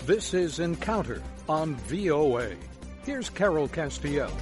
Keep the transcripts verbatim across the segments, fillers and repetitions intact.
This is Encounter on V O A. Here's Carol Castiel.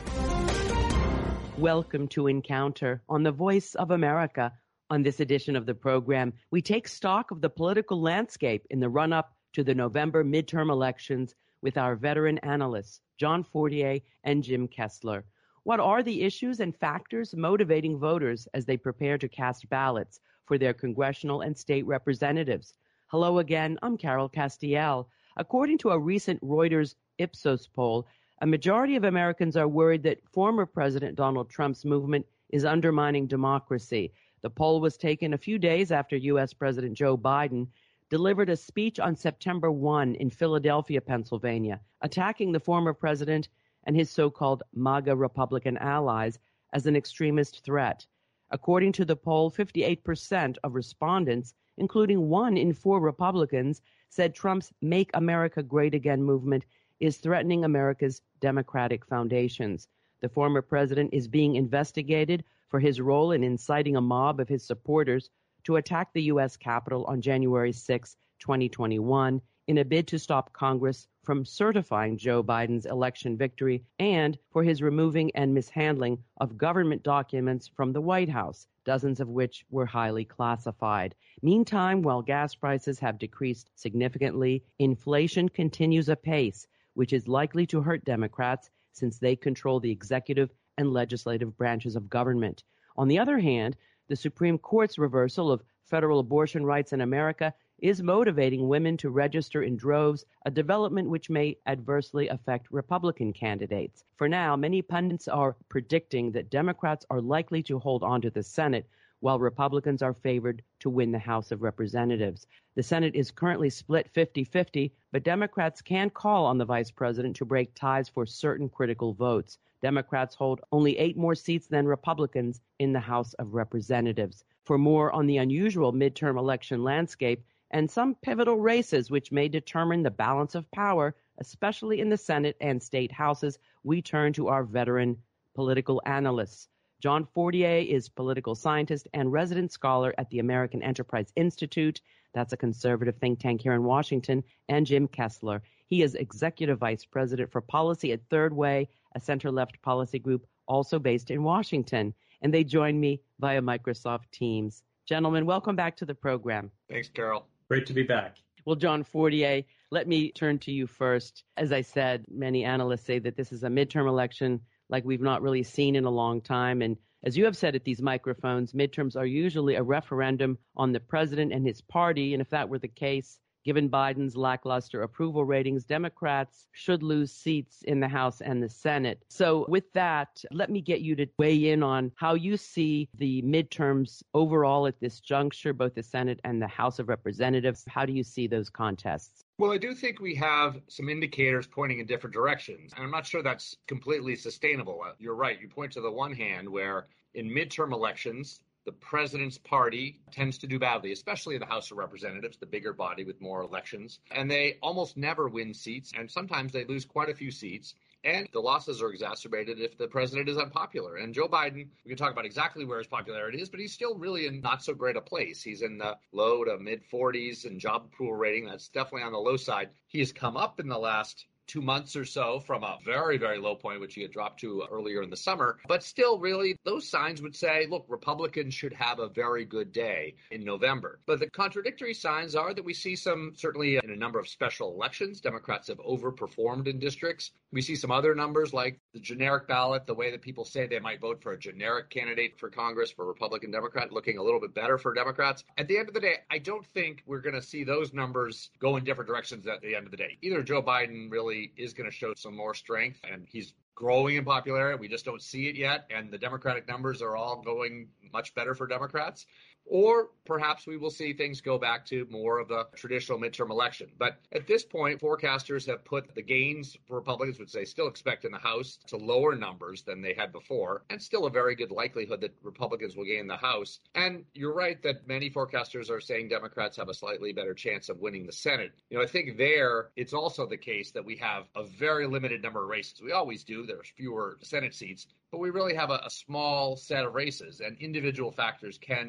Welcome to Encounter on the Voice of America. On this edition of the program, we take stock of the political landscape in the run-up to the November midterm elections with our veteran analysts, John Fortier and Jim Kessler. What are the issues and factors motivating voters as they prepare to cast ballots for their congressional and state representatives? Hello again, I'm Carol Castiel. According to a recent Reuters Ipsos poll, a majority of Americans are worried that former President Donald Trump's movement is undermining democracy. The poll was taken a few days after U S. President Joe Biden delivered a speech on September first in Philadelphia, Pennsylvania, attacking the former president and his so-called MAGA Republican allies as an extremist threat. According to the poll, fifty-eight percent of respondents, including one in four Republicans, said Trump's Make America Great Again movement is threatening America's democratic foundations. The former president is being investigated for his role in inciting a mob of his supporters to attack the U S Capitol on January sixth, twenty twenty-one, in a bid to stop Congress from certifying Joe Biden's election victory, and for his removing and mishandling of government documents from the White House, dozens of which were highly classified. Meantime, while gas prices have decreased significantly, inflation continues apace, which is likely to hurt Democrats since they control the executive and legislative branches of government. On the other hand, the Supreme Court's reversal of federal abortion rights in America is motivating women to register in droves, a development which may adversely affect Republican candidates. For now, many pundits are predicting that Democrats are likely to hold on to the Senate, while Republicans are favored to win the House of Representatives. The Senate is currently split fifty-fifty, but Democrats can call on the vice president to break ties for certain critical votes. Democrats hold only eight more seats than Republicans in the House of Representatives. For more on the unusual midterm election landscape and some pivotal races which may determine the balance of power, especially in the Senate and state houses, we turn to our veteran political analysts. John Fortier is political scientist and resident scholar at the American Enterprise Institute. That's a conservative think tank here in Washington. And Jim Kessler. He is executive vice president for policy at Third Way, a center-left policy group also based in Washington. And they join me via Microsoft Teams. Gentlemen, welcome back to the program. Thanks, Carol. Great to be back. Well, John Fortier, let me turn to you first. As I said, many analysts say that this is a midterm election like we've not really seen in a long time. And as you have said at these microphones, midterms are usually a referendum on the president and his party. And if that were the case, given Biden's lackluster approval ratings, Democrats should lose seats in the House and the Senate. So with that, let me get you to weigh in on how you see the midterms overall at this juncture, both the Senate and the House of Representatives. How do you see those contests? Well, I do think we have some indicators pointing in different directions, and I'm not sure that's completely sustainable. You're right. You point to the one hand where in midterm elections, the president's party tends to do badly, especially in the House of Representatives, the bigger body with more elections. And they almost never win seats, and sometimes they lose quite a few seats. And the losses are exacerbated if the president is unpopular. And Joe Biden, we can talk about exactly where his popularity is, but he's still really in not so great a place. He's in the low to mid forties in job approval rating. That's definitely on the low side. He has come up in the last two months or so from a very, very low point, which he had dropped to earlier in the summer. But still, really, those signs would say, look, Republicans should have a very good day in November. But the contradictory signs are that we see some, certainly in a number of special elections, Democrats have overperformed in districts. We see some other numbers like the generic ballot, the way that people say they might vote for a generic candidate for Congress, for Republican, Democrat, looking a little bit better for Democrats. At the end of the day, I don't think we're going to see those numbers go in different directions at the end of the day. Either Joe Biden really is going to show some more strength and he's growing in popularity. We just don't see it yet. And the Democratic numbers are all going much better for Democrats. Or perhaps we will see things go back to more of a traditional midterm election. But at this point, forecasters have put the gains for Republicans, which they still expect in the House, to lower numbers than they had before, and still a very good likelihood that Republicans will gain the House. And you're right that many forecasters are saying Democrats have a slightly better chance of winning the Senate. You know, I think there it's also the case that we have a very limited number of races. We always do. There's fewer Senate seats, but we really have a, a small set of races, and individual factors can be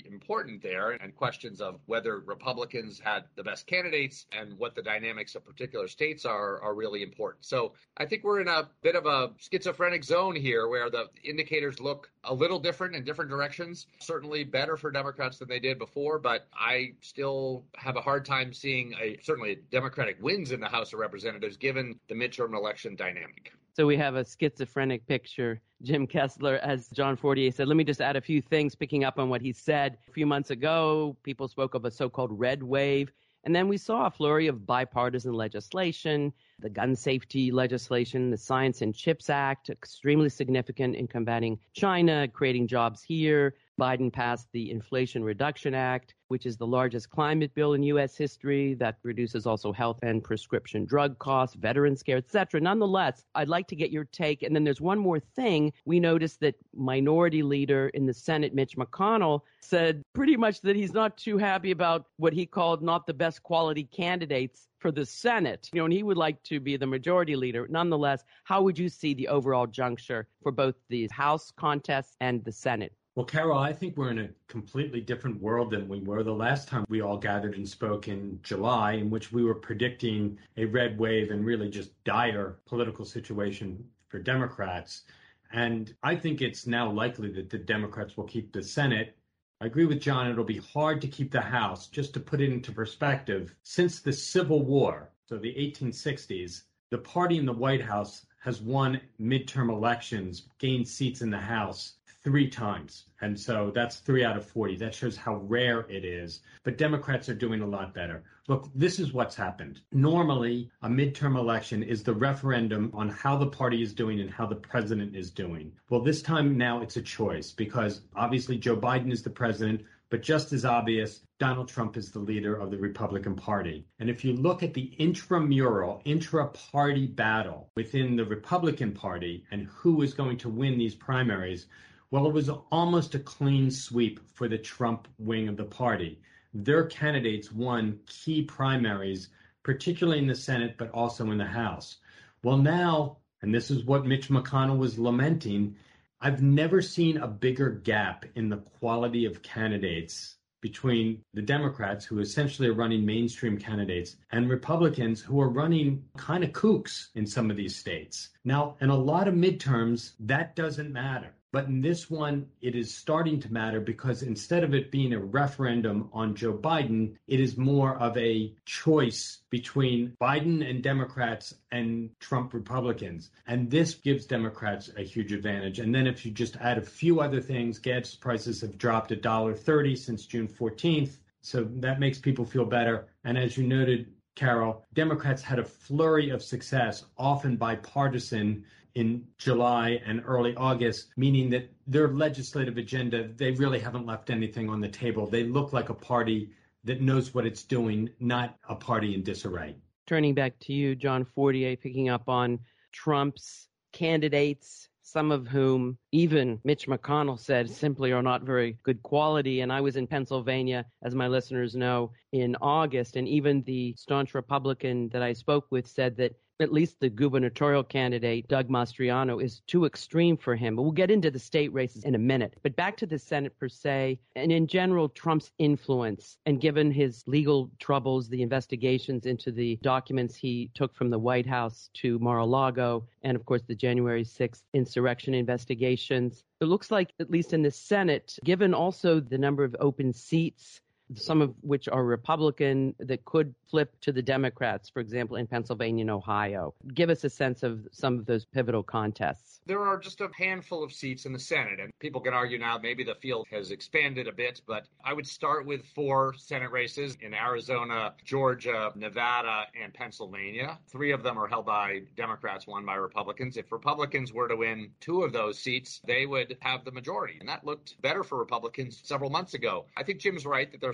really important there, and questions of whether Republicans had the best candidates and what the dynamics of particular states are are really important. So I think we're in a bit of a schizophrenic zone here where the indicators look a little different in different directions, certainly better for Democrats than they did before, but I still have a hard time seeing a certainly Democratic wins in the House of Representatives given the midterm election dynamic. So we have a schizophrenic picture. Jim Kessler, as John Fortier said, let me just add a few things picking up on what he said. A few months ago, people spoke of a so-called red wave. And then we saw a flurry of bipartisan legislation, the gun safety legislation, the Science and Chips Act, extremely significant in combating China, creating jobs here. Biden passed the Inflation Reduction Act, which is the largest climate bill in U S history that reduces also health and prescription drug costs, veterans care, et cetera. Nonetheless, I'd like to get your take. And then there's one more thing. We noticed that Minority Leader in the Senate, Mitch McConnell, said pretty much that he's not too happy about what he called not the best quality candidates for the Senate. You know, and he would like to be the Majority Leader. Nonetheless, how would you see the overall juncture for both the House contests and the Senate? Well, Carol, I think we're in a completely different world than we were the last time we all gathered and spoke in July, in which we were predicting a red wave and really just dire political situation for Democrats. And I think it's now likely that the Democrats will keep the Senate. I agree with John, it'll be hard to keep the House. Just to put it into perspective, since the Civil War, so the eighteen sixties, the party in the White House has won midterm elections, gained seats in the House three times. And so that's three out of forty. That shows how rare it is. But Democrats are doing a lot better. Look, this is what's happened. Normally, a midterm election is the referendum on how the party is doing and how the president is doing. Well, this time now it's a choice because obviously Joe Biden is the president, but just as obvious, Donald Trump is the leader of the Republican Party. And if you look at the intramural, intra-party battle within the Republican Party and who is going to win these primaries, well, it was almost a clean sweep for the Trump wing of the party. Their candidates won key primaries, particularly in the Senate, but also in the House. Well, now, and this is what Mitch McConnell was lamenting, I've never seen a bigger gap in the quality of candidates between the Democrats, who essentially are running mainstream candidates, and Republicans who are running kind of kooks in some of these states. Now, in a lot of midterms, that doesn't matter. But in this one, it is starting to matter because instead of it being a referendum on Joe Biden, it is more of a choice between Biden and Democrats and Trump Republicans. And this gives Democrats a huge advantage. And then if you just add a few other things, gas prices have dropped one dollar thirty since June fourteenth. So that makes people feel better. And as you noted, Carol, Democrats had a flurry of success, often bipartisan, in July and early August, meaning that their legislative agenda, they really haven't left anything on the table. They look like a party that knows what it's doing, not a party in disarray. Turning back to you, John Fortier, picking up on Trump's candidates, some of whom even Mitch McConnell said simply are not very good quality. And I was in Pennsylvania, as my listeners know, in August, and even the staunch Republican that I spoke with said that at least the gubernatorial candidate, Doug Mastriano, is too extreme for him. But we'll get into the state races in a minute. But back to the Senate per se, and in general, Trump's influence, and given his legal troubles, the investigations into the documents he took from the White House to Mar-a-Lago, and of course the January sixth insurrection investigations, it looks like, at least in the Senate, given also the number of open seats, some of which are Republican, that could flip to the Democrats, for example, in Pennsylvania and Ohio. Give us a sense of some of those pivotal contests. There are just a handful of seats in the Senate, and people can argue now maybe the field has expanded a bit, but I would start with four Senate races in Arizona, Georgia, Nevada, and Pennsylvania. Three of them are held by Democrats, one by Republicans. If Republicans were to win two of those seats, they would have the majority, and that looked better for Republicans several months ago. I think Jim's right that there are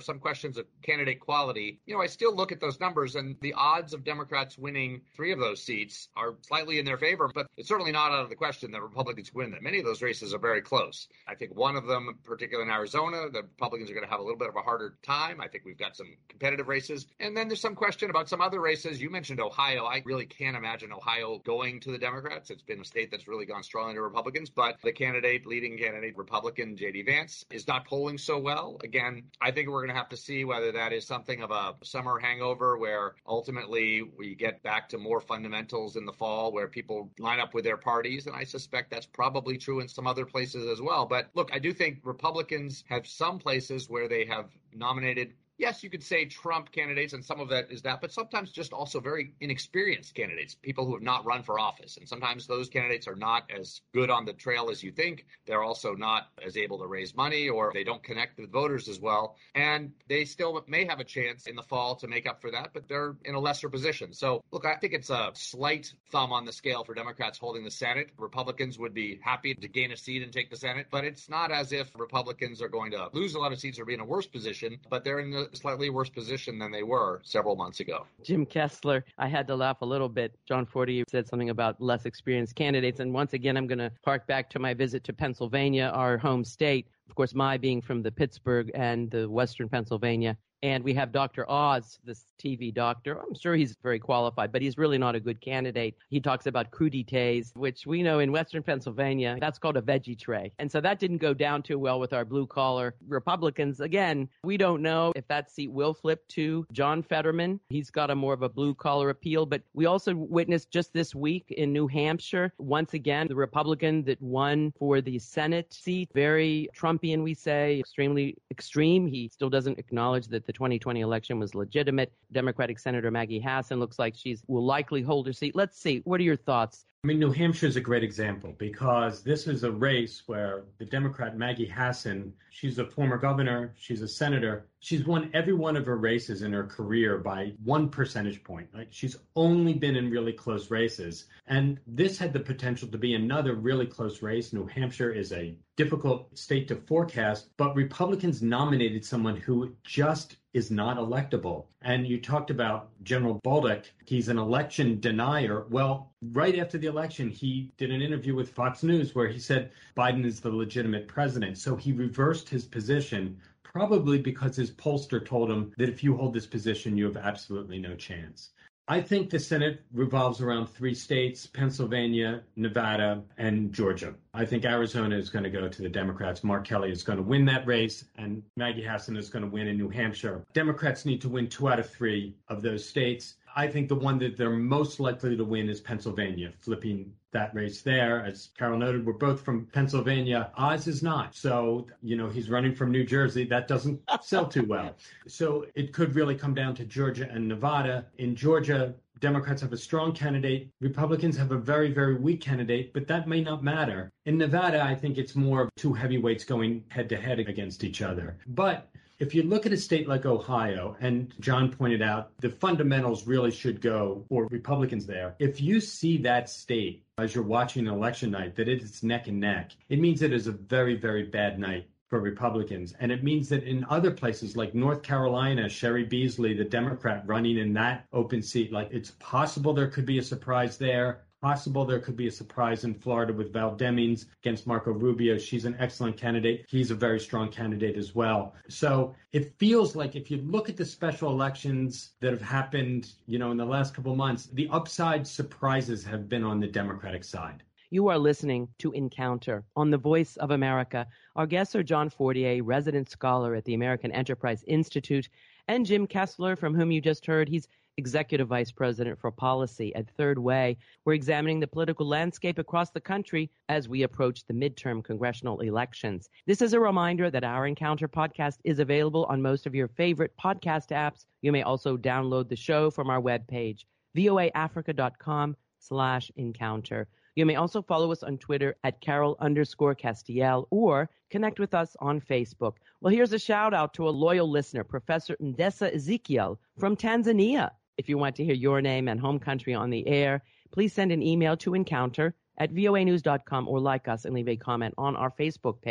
some questions of candidate quality, you know, I still look at those numbers, and the odds of Democrats winning three of those seats are slightly in their favor, but it's certainly not out of the question that Republicans win them. Many of those races are very close. I think one of them, particularly in Arizona, the Republicans are going to have a little bit of a harder time. I think we've got some competitive races. And then there's some question about some other races. You mentioned Ohio. I really can't imagine Ohio going to the Democrats. It's been a state that's really gone strongly to Republicans, but the candidate, leading candidate, Republican J D Vance, is not polling so well. Again, I think we're going to have to see whether that is something of a summer hangover where ultimately we get back to more fundamentals in the fall where people line up with their parties. And I suspect that's probably true in some other places as well. But look, I do think Republicans have some places where they have nominated, yes, you could say Trump candidates, and some of that is that, but sometimes just also very inexperienced candidates, people who have not run for office. And sometimes those candidates are not as good on the trail as you think. They're also not as able to raise money, or they don't connect with voters as well. And they still may have a chance in the fall to make up for that, but they're in a lesser position. So, look, I think it's a slight thumb on the scale for Democrats holding the Senate. Republicans would be happy to gain a seat and take the Senate, but it's not as if Republicans are going to lose a lot of seats or be in a worse position, but they're in the slightly worse position than they were several months ago. Jim Kessler, I had to laugh a little bit. John Fortier said something about less experienced candidates. And once again, I'm going to hark back to my visit to Pennsylvania, our home state. Of course, my being from the Pittsburgh and the Western Pennsylvania. And we have Doctor Oz, this T V doctor. I'm sure he's very qualified, but he's really not a good candidate. He talks about crudités, which we know in Western Pennsylvania, that's called a veggie tray. And so that didn't go down too well with our blue-collar Republicans. Again, we don't know if that seat will flip to John Fetterman. He's got a more of a blue-collar appeal. But we also witnessed just this week in New Hampshire, once again, the Republican that won for the Senate seat, very Trumpian, we say, extremely extreme. He still doesn't acknowledge that the twenty twenty election was legitimate. Democratic Senator Maggie Hassan looks like she will likely hold her seat. Let's see. What are your thoughts? I mean, New Hampshire is a great example because this is a race where the Democrat Maggie Hassan, she's a former governor, she's a senator. She's won every one of her races in her career by one percentage point. Like, she's only been in really close races. And this had the potential to be another really close race. New Hampshire is a difficult state to forecast, but Republicans nominated someone who just is not electable. And you talked about General Bolduc. He's an election denier. Well, right after the election, he did an interview with Fox News where he said Biden is the legitimate president. So he reversed his position, probably because his pollster told him that if you hold this position, you have absolutely no chance. I think the Senate revolves around three states, Pennsylvania, Nevada, and Georgia. I think Arizona is going to go to the Democrats. Mark Kelly is going to win that race, and Maggie Hassan is going to win in New Hampshire. Democrats need to win two out of three of those states. I think the one that they're most likely to win is Pennsylvania, flipping that race there. As Carol noted, we're both from Pennsylvania. Oz is not. So, you know, he's running from New Jersey. That doesn't sell too well. So it could really come down to Georgia and Nevada. In Georgia, Democrats have a strong candidate. Republicans have a very, very weak candidate, but that may not matter. In Nevada, I think it's more of two heavyweights going head to head against each other. But if you look at a state like Ohio, and John pointed out, the fundamentals really should go for Republicans there. If you see that state as you're watching an election night, that it's neck and neck, it means it is a very, very bad night for Republicans. And it means that in other places like North Carolina, Sherry Beasley, the Democrat running in that open seat, like it's possible there could be a surprise there. Possible there could be a surprise in Florida with Val Demings against Marco Rubio. She's an excellent candidate. He's a very strong candidate as well. So it feels like if you look at the special elections that have happened, you know, in the last couple of months, the upside surprises have been on the Democratic side. You are listening to Encounter on the Voice of America. Our guests are John Fortier, resident scholar at the American Enterprise Institute, and Jim Kessler, from whom you just heard. He's Executive Vice President for Policy at Third Way. We're examining the political landscape across the country as we approach the midterm congressional elections. This is a reminder that our Encounter podcast is available on most of your favorite podcast apps. You may also download the show from our webpage, voaafrica.com slash encounter. You may also follow us on Twitter at Carol underscore Castiel or connect with us on Facebook. Well, here's a shout out to a loyal listener, Professor Ndessa Ezekiel from Tanzania. If you want to hear your name and home country on the air, please send an email to encounter at voa news dot com or like us and leave a comment on our Facebook page.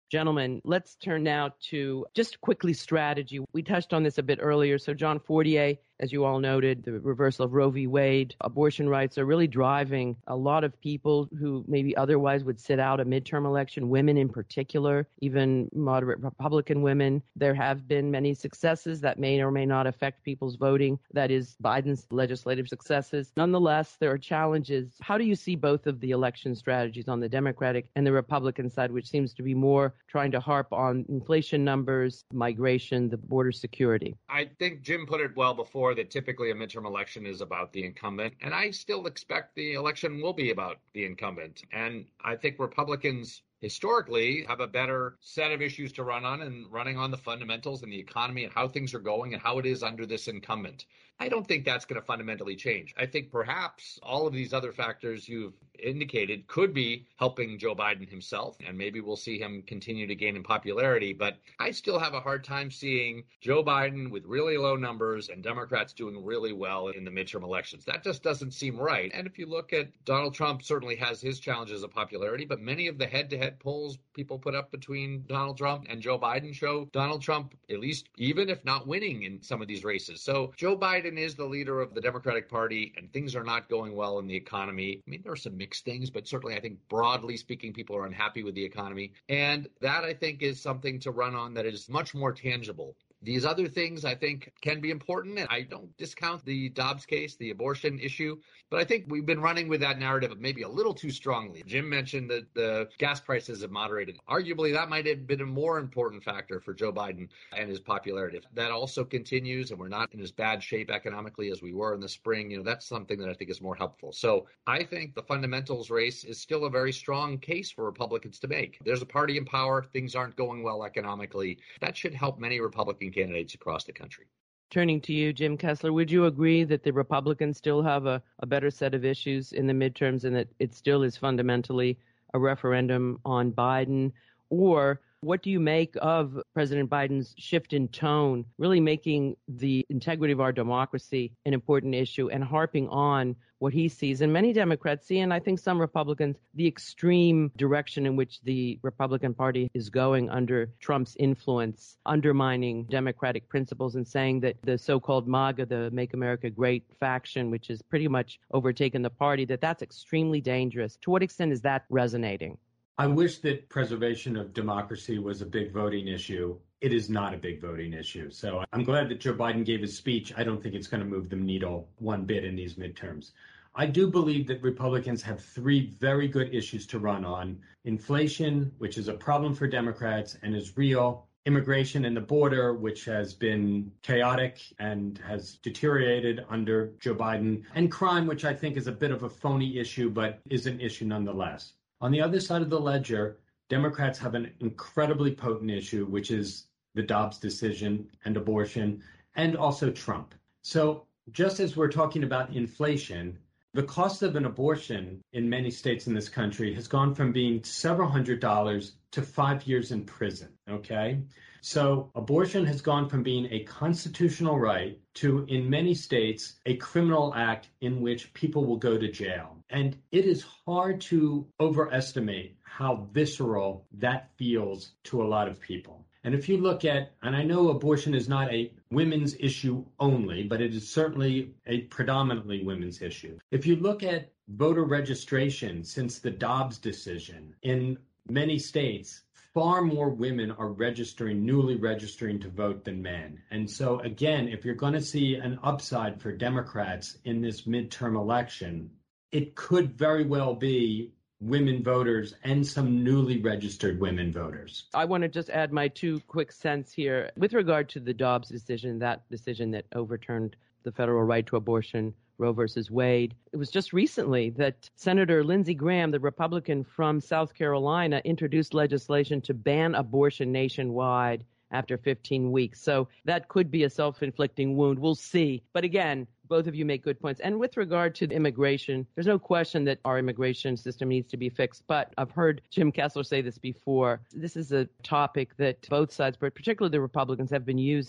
Gentlemen, let's turn now to just quickly strategy. We touched on this a bit earlier. So John Fortier, as you all noted, the reversal of Roe v. Wade, abortion rights are really driving a lot of people who maybe otherwise would sit out a midterm election, women in particular, even moderate Republican women. There have been many successes that may or may not affect people's voting. That is Biden's legislative successes. Nonetheless, there are challenges. How do you see both of the election strategies on the Democratic and the Republican side, which seems to be more trying to harp on inflation numbers, migration, the border security? I think Jim put it well before that typically a midterm election is about the incumbent. And I still expect the election will be about the incumbent. And I think Republicans historically have a better set of issues to run on and running on the fundamentals and the economy and how things are going and how it is under this incumbent. I don't think that's going to fundamentally change. I think perhaps all of these other factors you've indicated could be helping Joe Biden himself, and maybe we'll see him continue to gain in popularity. But I still have a hard time seeing Joe Biden with really low numbers and Democrats doing really well in the midterm elections. That just doesn't seem right. And if you look at Donald Trump, certainly has his challenges of popularity, but many of the head-to-head polls people put up between Donald Trump and Joe Biden show Donald Trump at least even if not winning in some of these races. So Joe Biden is the leader of the Democratic Party, and things are not going well in the economy. I mean, there are some mixed things, but certainly I think broadly speaking, people are unhappy with the economy. And that, I think, is something to run on that is much more tangible. These other things, I think, can be important. And I don't discount the Dobbs case, the abortion issue. But I think we've been running with that narrative maybe a little too strongly. Jim mentioned that the gas prices have moderated. Arguably, that might have been a more important factor for Joe Biden and his popularity. If that also continues and we're not in as bad shape economically as we were in the spring, you know, that's something that I think is more helpful. So I think the fundamentals race is still a very strong case for Republicans to make. There's a party in power. Things aren't going well economically. That should help many Republican candidates across the country. Turning to you, Jim Kessler, would you agree that the Republicans still have a, a better set of issues in the midterms and that it still is fundamentally a referendum on Biden? Or what do you make of President Biden's shift in tone, really making the integrity of our democracy an important issue and harping on what he sees, and many Democrats see, and I think some Republicans, the extreme direction in which the Republican Party is going under Trump's influence, undermining democratic principles and saying that the so-called MAGA, the Make America Great faction, which has pretty much overtaken the party, that that's extremely dangerous. To what extent is that resonating? I wish that preservation of democracy was a big voting issue. It is not a big voting issue. So I'm glad that Joe Biden gave his speech. I don't think it's going to move the needle one bit in these midterms. I do believe that Republicans have three very good issues to run on. Inflation, which is a problem for Democrats and is real. Immigration and the border, which has been chaotic and has deteriorated under Joe Biden. And crime, which I think is a bit of a phony issue, but is an issue nonetheless. On the other side of the ledger, Democrats have an incredibly potent issue, which is the Dobbs decision and abortion, and also Trump. So just as we're talking about inflation, the cost of an abortion in many states in this country has gone from being several hundred dollars to five years in prison, okay? So abortion has gone from being a constitutional right to, in many states, a criminal act in which people will go to jail. And it is hard to overestimate how visceral that feels to a lot of people. And if you look at, and I know abortion is not a women's issue only, but it is certainly a predominantly women's issue. If you look at voter registration since the Dobbs decision, in many states, far more women are registering, newly registering to vote than men. And so, again, if you're going to see an upside for Democrats in this midterm election, it could very well be women voters and some newly registered women voters. I want to just add my two quick cents here. With regard to the Dobbs decision, that decision that overturned the federal right to abortion, Roe versus Wade, it was just recently that Senator Lindsey Graham, the Republican from South Carolina, introduced legislation to ban abortion nationwide after fifteen weeks. So that could be a self-inflicting wound. We'll see. But again, both of you make good points. And with regard to immigration, there's no question that our immigration system needs to be fixed. But I've heard Jim Kessler say this before. This is a topic that both sides, but particularly the Republicans, have been using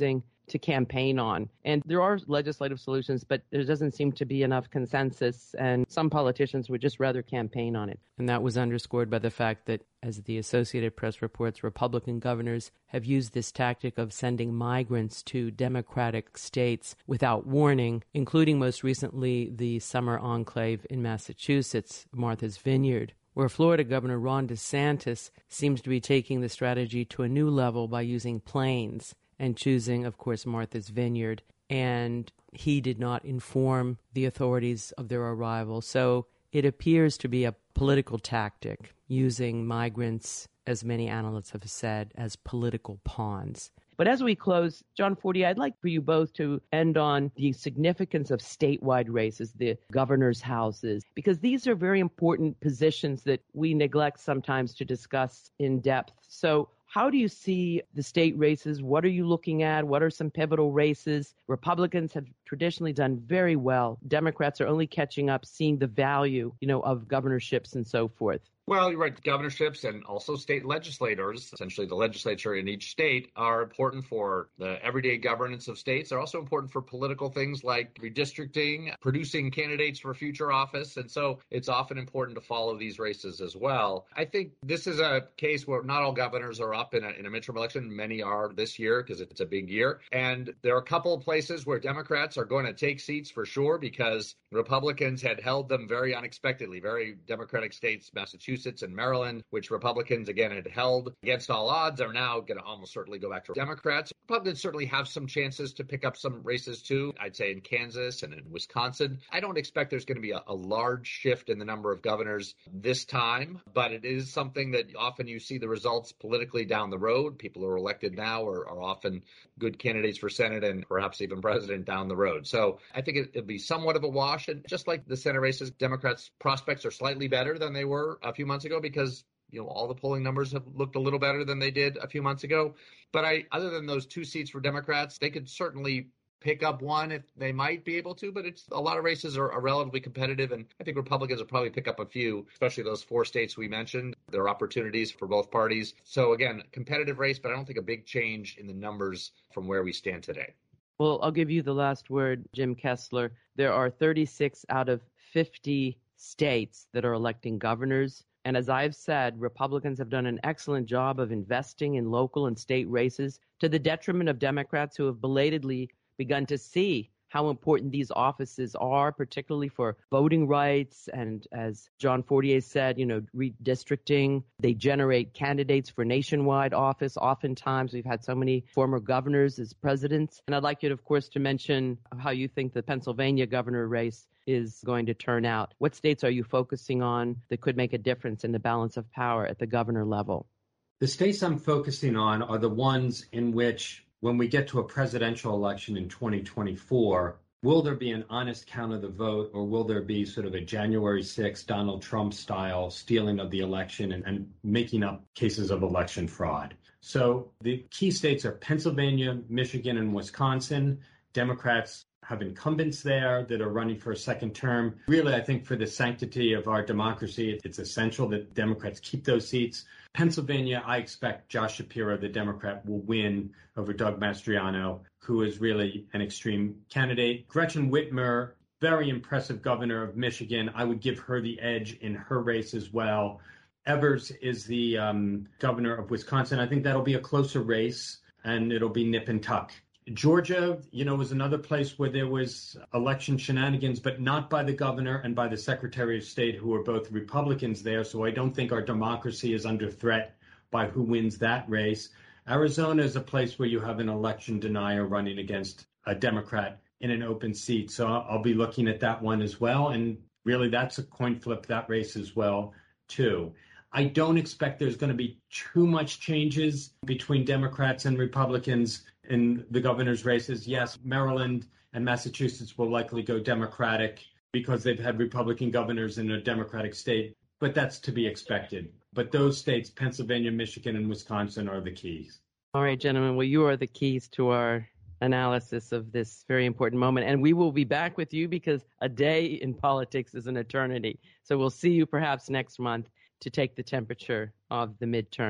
to campaign on. And there are legislative solutions, but there doesn't seem to be enough consensus, and some politicians would just rather campaign on it. And that was underscored by the fact that, as the Associated Press reports, Republican governors have used this tactic of sending migrants to Democratic states without warning, including most recently the summer enclave in Massachusetts, Martha's Vineyard, where Florida Governor Ron DeSantis seems to be taking the strategy to a new level by using planes and choosing, of course, Martha's Vineyard. And he did not inform the authorities of their arrival. So it appears to be a political tactic, using migrants, as many analysts have said, as political pawns. But as we close, John Fortier, I'd like for you both to end on the significance of statewide races, the governor's houses, because these are very important positions that we neglect sometimes to discuss in depth. So how do you see the state races? What are you looking at? What are some pivotal races? Republicans have traditionally done very well. Democrats are only catching up, seeing the value, you know, of governorships and so forth. Well, you're right. Governorships and also state legislators, essentially the legislature in each state, are important for the everyday governance of states. They're also important for political things like redistricting, producing candidates for future office. And so it's often important to follow these races as well. I think this is a case where not all governors are up in a, in a midterm election. Many are this year because it's a big year. And there are a couple of places where Democrats are going to take seats for sure because Republicans had held them very unexpectedly, very Democratic states, Massachusetts and Maryland, which Republicans, again, had held against all odds, are now going to almost certainly go back to Democrats. Republicans certainly have some chances to pick up some races, too, I'd say in Kansas and in Wisconsin. I don't expect there's going to be a, a large shift in the number of governors this time, but it is something that often you see the results politically down the road. People who are elected now are, are often good candidates for Senate and perhaps even president down the road. So I think it, it'll be somewhat of a wash. And just like the Senate races, Democrats' prospects are slightly better than they were a few months ago because, you know, all the polling numbers have looked a little better than they did a few months ago. But I, other than those two seats for Democrats, they could certainly pick up one if they might be able to, but it's a lot of races are, are relatively competitive, and I think Republicans will probably pick up a few, especially those four states we mentioned. There are opportunities for both parties. So again, competitive race, but I don't think a big change in the numbers from where we stand today. Well, I'll give you the last word, Jim Kessler. There are thirty-six out of fifty states that are electing governors. And as I've said, Republicans have done an excellent job of investing in local and state races to the detriment of Democrats who have belatedly begun to see how important these offices are, particularly for voting rights. And as John Fortier said, you know, redistricting, they generate candidates for nationwide office. Oftentimes we've had so many former governors as presidents. And I'd like you, to, of course, to mention how you think the Pennsylvania governor race is going to turn out. What states are you focusing on that could make a difference in the balance of power at the governor level? The states I'm focusing on are the ones in which, when we get to a presidential election in twenty twenty-four, will there be an honest count of the vote, or will there be sort of a January sixth Donald Trump style stealing of the election and, and making up cases of election fraud? So the key states are Pennsylvania, Michigan, and Wisconsin. Democrats have incumbents there that are running for a second term. Really, I think for the sanctity of our democracy, it's essential that Democrats keep those seats. Pennsylvania, I expect Josh Shapiro, the Democrat, will win over Doug Mastriano, who is really an extreme candidate. Gretchen Whitmer, very impressive governor of Michigan. I would give her the edge in her race as well. Evers is the um, governor of Wisconsin. I think that'll be a closer race, and it'll be nip and tuck. Georgia, you know, was another place where there was election shenanigans, but not by the governor and by the Secretary of State, who are both Republicans there. So I don't think our democracy is under threat by who wins that race. Arizona is a place where you have an election denier running against a Democrat in an open seat. So I'll be looking at that one as well. And really, that's a coin flip, that race as well, too. I don't expect there's going to be too much changes between Democrats and Republicans in the governor's races. Yes, Maryland and Massachusetts will likely go Democratic because they've had Republican governors in a Democratic state, but that's to be expected. But those states, Pennsylvania, Michigan, and Wisconsin, are the keys. All right, gentlemen. Well, you are the keys to our analysis of this very important moment. And we will be back with you because a day in politics is an eternity. So we'll see you perhaps next month to take the temperature of the midterms.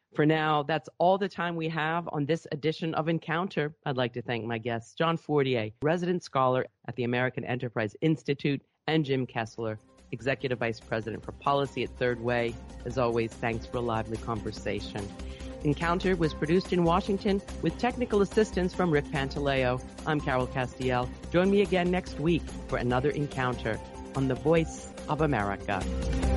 For now, that's all the time we have on this edition of Encounter. I'd like to thank my guests, John Fortier, resident scholar at the American Enterprise Institute, and Jim Kessler, Executive Vice President for Policy at Third Way. As always, thanks for a lively conversation. Encounter was produced in Washington with technical assistance from Rick Pantaleo. I'm Carol Castiel. Join me again next week for another Encounter on the Voice of America.